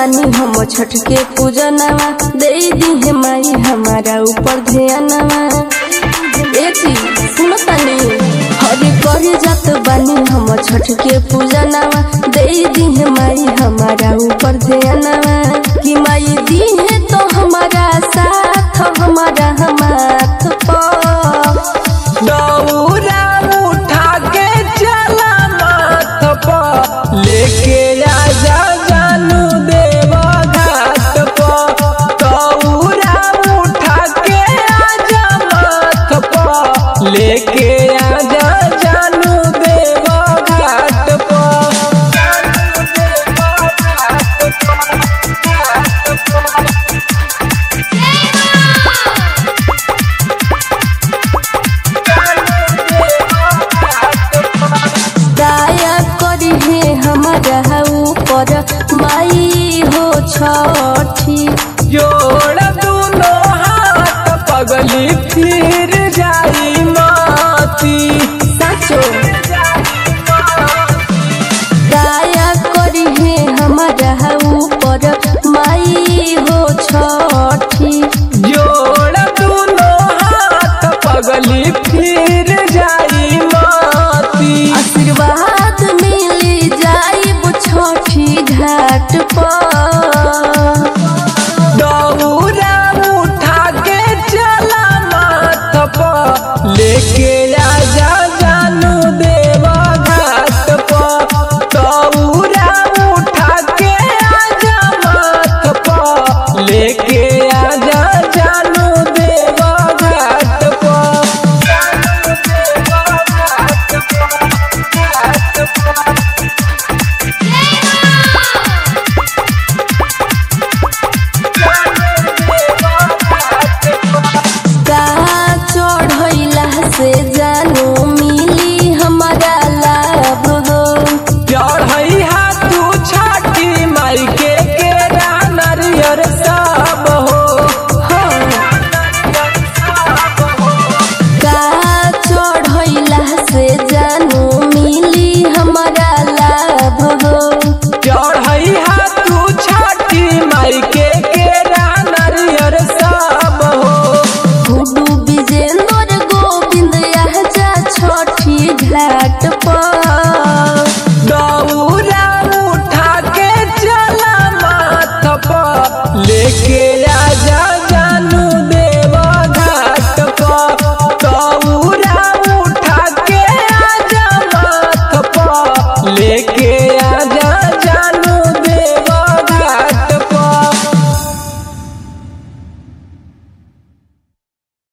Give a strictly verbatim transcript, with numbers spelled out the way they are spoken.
बानी हम छठ के पूजनवा, दे दी है माई हमारा ऊपर ध्यानवा। ए जी सुनो तनी, हरे करे जात बानी हम छठ के पूजनवा, दे दी है माई हमारा ऊपर ध्यानवा। कि माई दी है तो हमारा साथ, हमारा हाथ पर दौरा उठा के चला माथ पर, लेके आजा जानू देवा घाट पर। दौरा उठा के आजा माथ पर, लेके आजा जानू देवा घाट पर। दया करी है हमारा ऊपर माई हो छठी। जोड़ दोनों हाथ पगली फिर जाई माती। साचो दया करी है हमारा ऊपर माई हो छठी।